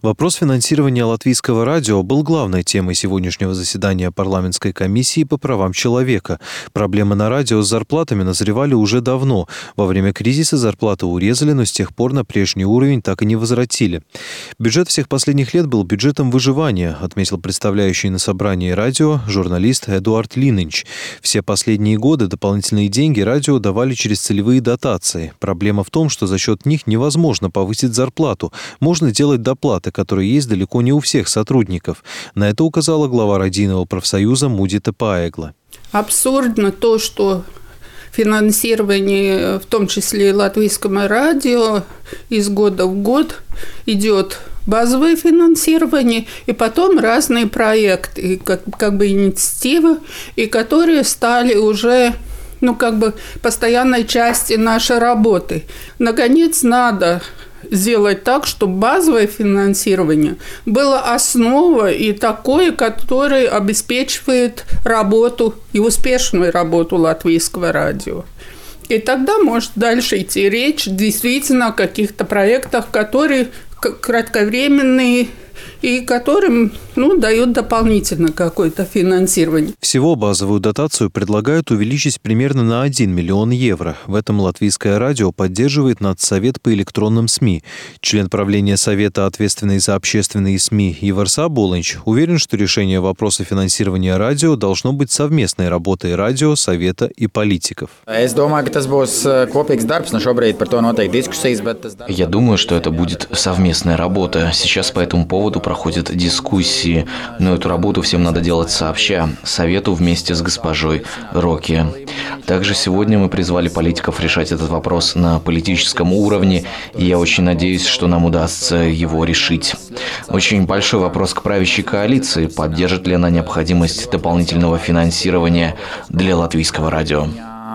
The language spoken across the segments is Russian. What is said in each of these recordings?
Вопрос финансирования Латвийского радио был главной темой сегодняшнего заседания парламентской комиссии по правам человека. Проблемы на радио с зарплатами назревали уже давно. Во время кризиса зарплаты урезали, но с тех пор на прежний уровень так и не возвратили. Бюджет всех последних лет был бюджетом выживания, отметил представляющий на собрании радио журналист Эдуард Лининч. Все последние годы дополнительные деньги радио давали через целевые дотации. Проблема в том, что за счет них невозможно повысить зарплату. Можно делать доплаты, которые есть далеко не у всех сотрудников. На это указала глава радийного профсоюза Мудита Паегла. Абсурдно то, что финансирование, в том числе и латвийскому радио, из года в год идет базовое финансирование, и потом разные проекты, как бы инициативы, и которые стали уже постоянной частью нашей работы. Наконец, надо сделать так, чтобы базовое финансирование было основой и такое, которое обеспечивает работу и успешную работу латвийского радио. И тогда может дальше идти речь действительно о каких-то проектах, которые кратковременные и которым дают дополнительно какое-то финансирование. Всего базовую дотацию предлагают увеличить примерно на 1 миллион евро. В этом Латвийское радио поддерживает Нацсовет по электронным СМИ. Член правления Совета, ответственный за общественные СМИ, Иварс Аболинч, уверен, что решение вопроса финансирования радио должно быть совместной работой радио, Совета и политиков. Я думаю, что это будет совместная работа. Сейчас по этому поводу проходят дискуссии, но эту работу всем надо делать сообща, Совету вместе с госпожой Роки. Также сегодня мы призвали политиков решать этот вопрос на политическом уровне, и я очень надеюсь, что нам удастся его решить. Очень большой вопрос к правящей коалиции, поддержит ли она необходимость дополнительного финансирования для латвийского радио.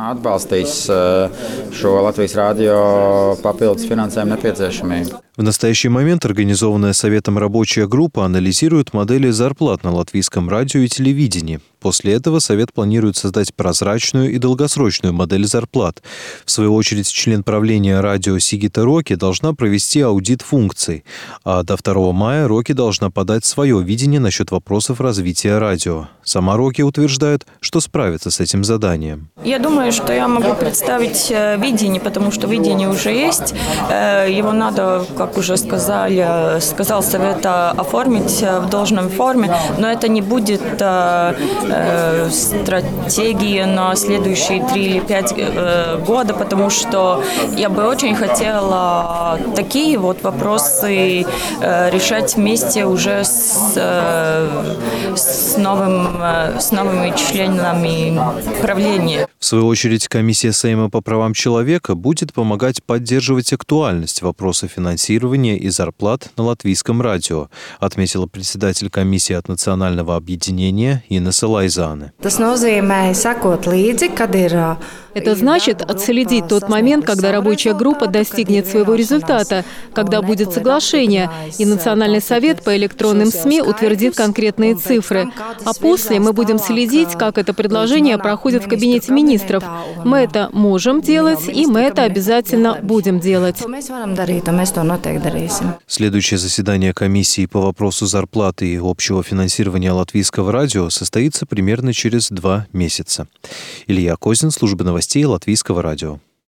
В настоящий момент организованная Советом рабочая группа анализирует модели зарплат на латвийском радио и телевидении. После этого Совет планирует создать прозрачную и долгосрочную модель зарплат. В свою очередь, член правления радио Сигита Роки должна провести аудит функций. А до 2 мая Роки должна подать свое видение насчет вопросов развития радио. Сама Роки утверждает, что справится с этим заданием. Я думаю, что я могу представить видение, потому что видение уже есть. Его надо, как уже сказал Совет, оформить в должной форме, но это не будет стратегии на следующие 3 или 5 года, потому что я бы очень хотела такие вопросы решать вместе уже с новыми членами правления. В свою очередь, комиссия Сейма по правам человека будет помогать поддерживать актуальность вопроса финансирования и зарплат на латвийском радио, отметила председатель комиссии от Национального объединения Инесса Лайзане. Это значит отследить тот момент, когда рабочая группа достигнет своего результата, когда будет соглашение, и Национальный совет по электронным СМИ утвердит конкретные цифры. А после мы будем следить, как это предложение проходит в кабинете министров. Мы это можем делать, и мы это обязательно будем делать. Следующее заседание комиссии по вопросу зарплаты и общего финансирования латвийского радио состоится примерно через 2 месяца. Илья Козин, служба новостей Латвийского радио.